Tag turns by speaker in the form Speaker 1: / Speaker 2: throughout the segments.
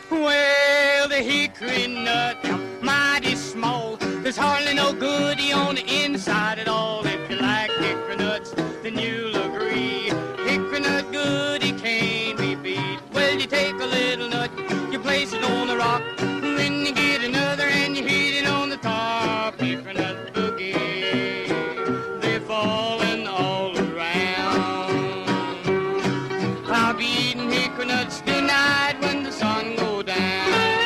Speaker 1: Well, the hickory nut, mighty small. There's hardly no goody on the inside at all. If you like hickory nuts, then you'll agree. Hickory nut goody can't be beat. Well, you take a little nut, you place it on the rock, then you get another and you hit it on the top. Hickory nut boogie, they're falling all around. I'll be eating hickory nuts tonight when the sun goes down.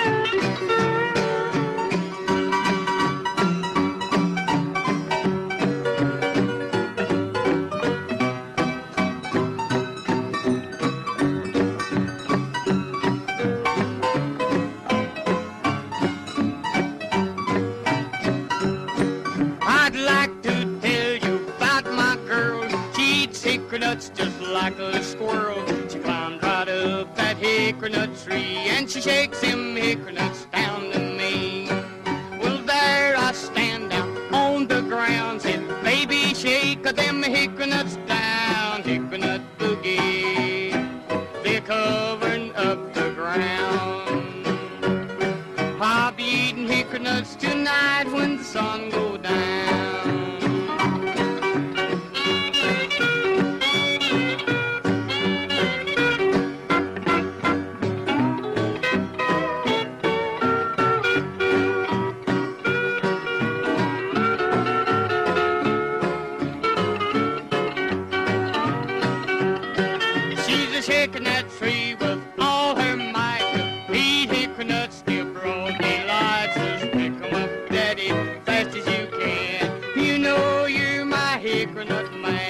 Speaker 1: I'd like to tell you about my girl. She eats hickory nuts just like a little squirrel. She climbs right up that hickory nut tree and she shakes them hickory nuts down to me. Well, there I stand down on the ground, said, baby, shake them hickory nuts down. Hickory nut boogie, they're covering up the ground. I'll be eating hickory nuts tonight when the sun goes down. She's a shaking that tree with all her might. Eat hickory nuts till broad daylight. Just pick 'em up, Daddy, fast as you can. You know you're my hickory nut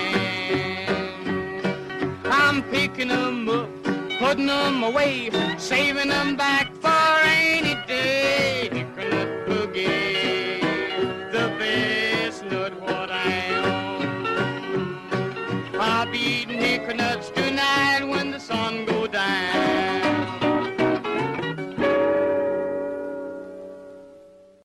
Speaker 1: man. I'm picking 'em up, putting 'em away, saving 'em back for a rainy day. Hickory nut boogie, the best nut what I own. I'll be eating hickory nuts tonight when the sun goes